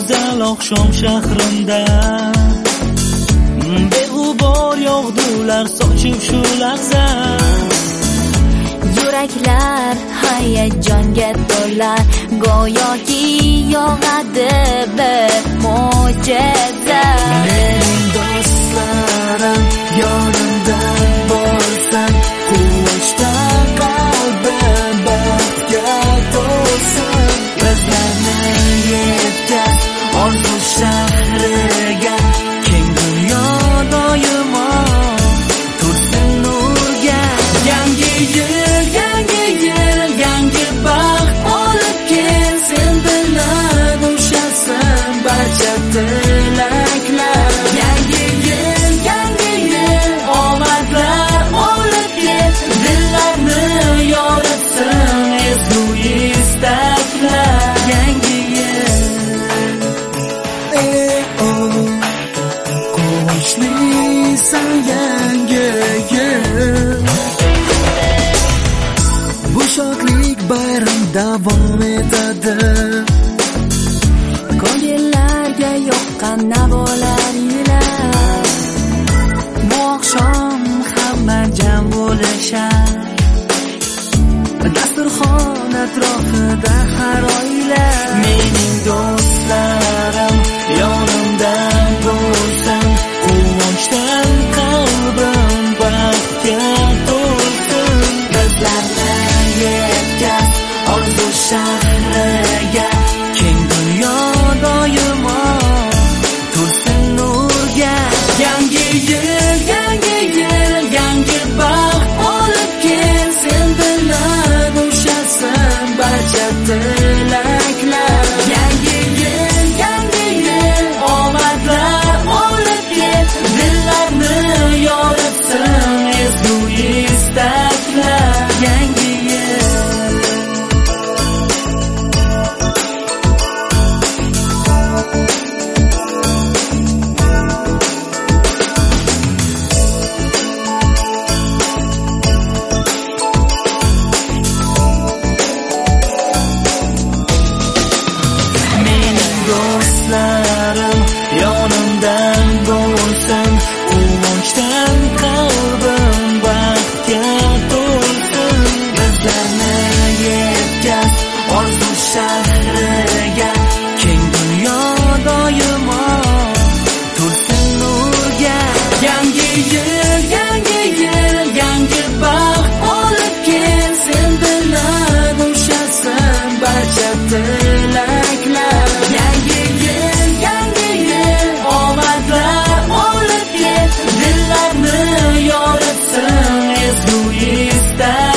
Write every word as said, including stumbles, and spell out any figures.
go'zal oqshom shahrimda beg'ubor yog'dular sochib shu lahza. Yuraklar hayajonga to'la, go'yoki yog'adi bir mo'jiza. Mening do'stlarim yonimda bo'lsin, quvonchdan qalbim baxtga to'lsin. Bizlarni yetkaz orzu shahriga, keng dunyo doimo tursin nurga. Yangi yil, yangi yil, yangi baxt olib kelsin, bilan ushasin barcha tilaklar. Yangi yil, yangi yil, omadlar olib kelsin, dillarni yoritsin ezgu istaklar. Yangi yil, ey o quvonchlisan yangi yil. Bu shodlik bayram davom etadi, Ko'ngillarga yoqqan navolar yillar. bu oqshom hamma jam bo'lishar, dasturxon atrofida har oila. Mening do'stlarim yonimda bo'lsin, quvonchdan qalbim baxtga to'lsin. Bizlarni yetkaz orzu shahriga, keng dunyo doimo tursin nurga. Yangi yil, yangi yil, yangi baxt olib kelsin, bilan ushasin barcha tilaklar. Yangi yil, yangi yil, omadlar olib kelsin, dillarni yoritsin ezgu istaklar. Yangi yil, mening do'stlarim yonimda bo'lsin, quvonchdan qalbim baxtga to'lsin. Bizlarni yetkaz orzu shahriga, keng dunyo doimo tursin nurga. Yangi yil, yangi yil, yangi baxt olib kelsin, bilan ushasin barcha tilaklar. Yangi yil, yangi yil, omadlar olib kelsin, dillarni yoritsin ezgu istaklar.